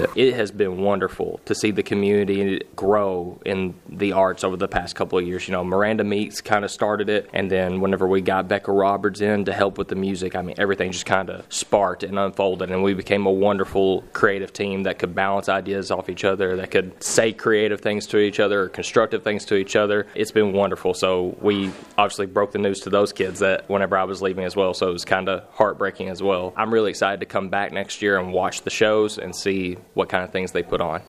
it. It has been wonderful to see the community grow in the arts over the past couple of years. Miranda Meeks kind of started it, and then whenever we got Becca Roberts in to help with the music, everything just kind of sparked and unfolded, and we became a wonderful creative team that could bounce ideas off each other, that could say creative things to each other, or constructive things to each other. It's been wonderful. So we obviously broke the news to those kids that whenever I was leaving as well, so it was kind of heartbreaking as well. I'm really excited to come back next year and watch the shows and see what kind of things they put on.